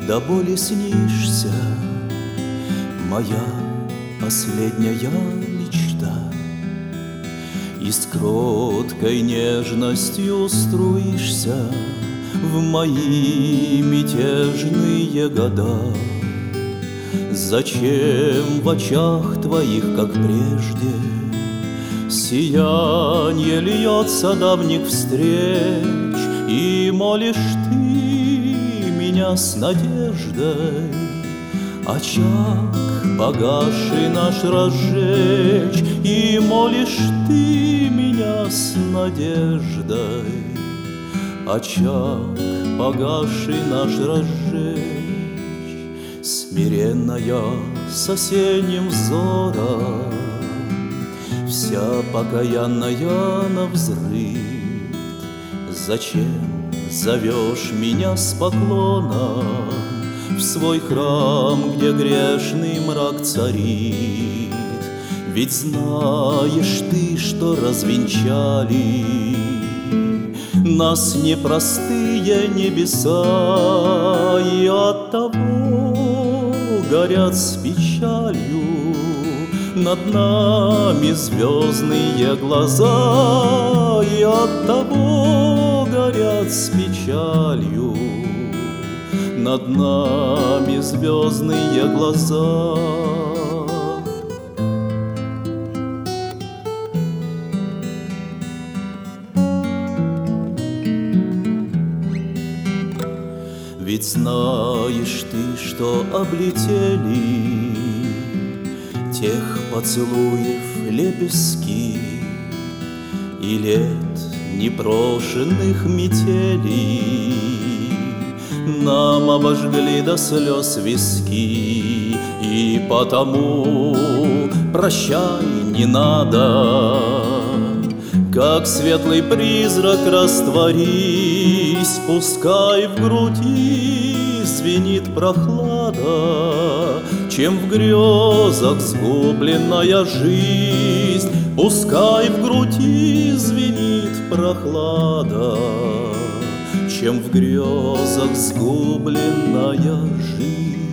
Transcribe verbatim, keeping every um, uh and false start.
до боли снишься, моя последняя мечта. И с кроткой нежностью струишься в мои мятежные года. Зачем в очах твоих, как прежде, сиянье льется давних встреч, и молишь ты меня с надеждой очаг погасший наш разжечь, и молишь ты меня с надеждой очаг погасший наш разжечь. Смиренная с осенним взором, вся покаянная навзрыд, зачем зовешь меня с поклоном в свой храм, где грешный мрак царит? Ведь знаешь ты, что развенчали нас непростые небеса, и оттого горят с печалью над нами звездные глаза, и оттого горят с печалью над нами звездные глаза. Ведь знаешь ты, что облетели тех поцелуев лепестки и лет непрошенных метелей нам обожгли до слез виски, и потому прощай, не надо, как светлый призрак растворись, пускай в груди звенит прохлада, чем в грезах сгубленная жизнь, пускай в груди звенит прохлада, чем в грезах сгубленная жизнь.